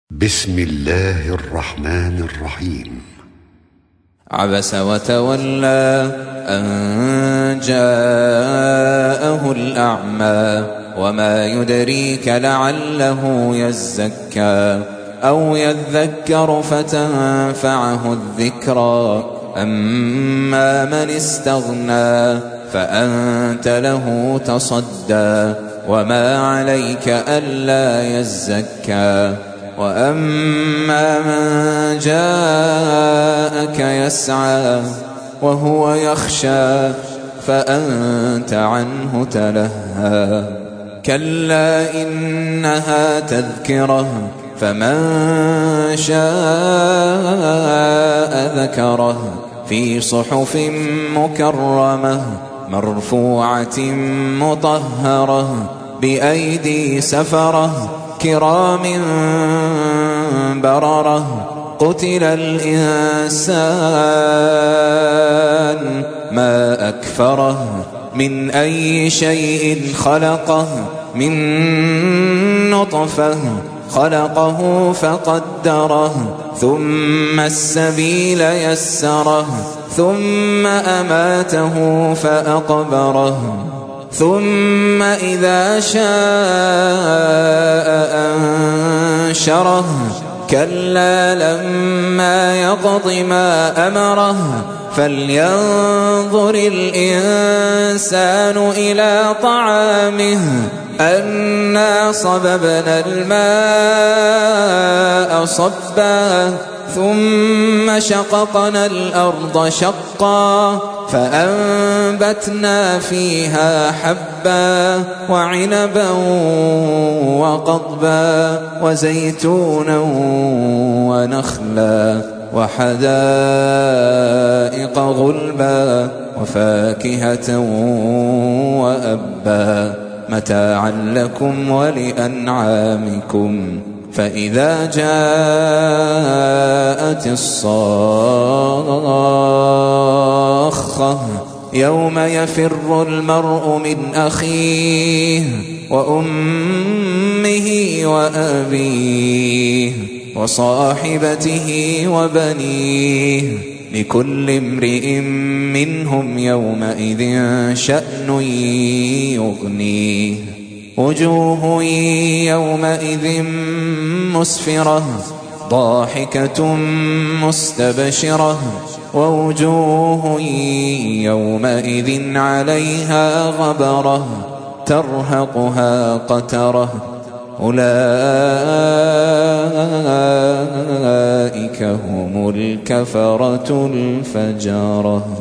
بسم الله الرحمن الرحيم. عبس وتولى أن جاءه الأعمى وما يدريك لعله يزكى أو يذكر فتنفعه الذكرى أما من استغنى فأنت له تصدى وما عليك ألا يزكى وأما من جاءك يسعى وهو يخشى فأنت عنه تلهى كلا إنها تذكرة فمن شاء ذكره في صحف مكرمة مرفوعة مطهرة بأيدي سفرة كرام بررة قتل الإنسان ما أكفره من أي شيء خلقه من نطفة خلقه فقدره ثم السبيل يسره ثم أماته فأقبره ثم إذا شاء أنشره كلا لما يقض ما أمره فلينظر الإنسان إلى طعامه أنا صببنا الماء صبا ثم شققنا الأرض شقا فأنبتنا فيها حبا وعنبا وقضبا وزيتونا ونخلا وحدائق غلبا وفاكهة وأبا متاعا لكم ولأنعامكم فإذا جاءت الصاخة يوم يفر المرء من أخيه وأمه وأبيه وصاحبته وبنيه لكل امرئ منهم يومئذ شأن يغنيه وجوه يومئذ مسفرة ضاحكة مستبشرة ووجوه يومئذ عليها غبرة ترهقها قترة أولئك هم الكفرة الفجرة.